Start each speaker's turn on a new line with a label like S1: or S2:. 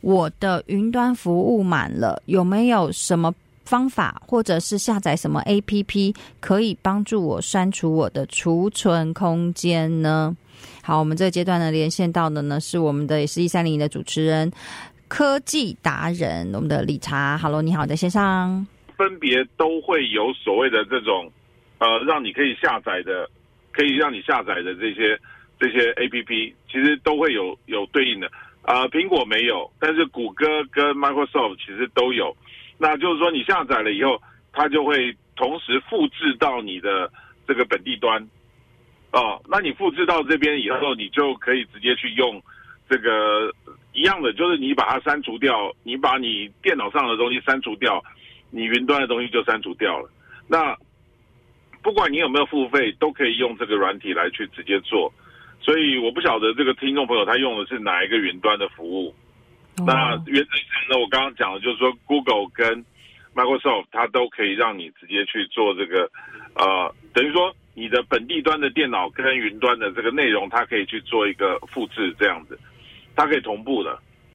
S1: 我的云端服务满了，有没有什么方法或者是下载什么 APP 可以帮助我删除我的储存空间呢？好，我们这个阶段呢连线到的呢是我们的也是130的主持人科技达人，我们的理查。Hello， 你好，在线上。
S2: 分别都会有所谓的这种让你可以下载的，可以让你下载的这些 APP， 其实都会有对应的。苹果没有，但是谷歌跟 Microsoft 其实都有。那就是说你下载了以后，它就会同时复制到你的这个本地端。那你复制到这边以后，你就可以直接去用这个一样的，就是你把它删除掉，你把你电脑上的东西删除掉，你云端的东西就删除掉了。那不管你有没有付费，都可以用这个软体来去直接做。所以我不晓得这个听众朋友他用的是哪一个云端的服务。那原则上呢，我刚刚讲的就是说 Google 跟 Microsoft 它都可以让你直接去做这个等于说你的本地端的电脑跟云端的这个内容，它可以去做一个复制，这样子它可以同步的。